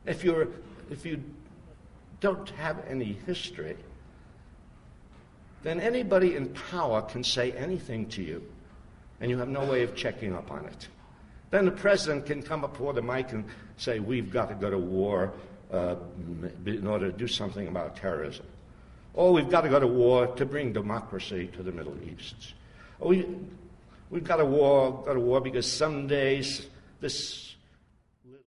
If you don't have any history, then anybody in power can say anything to you, and you have no way of checking up on it. Then the president can come up before the mic and say, we've got to go to war in order to do something about terrorism. Or we've got to go to war to bring democracy to the Middle East. Or we've got to go to war because some days this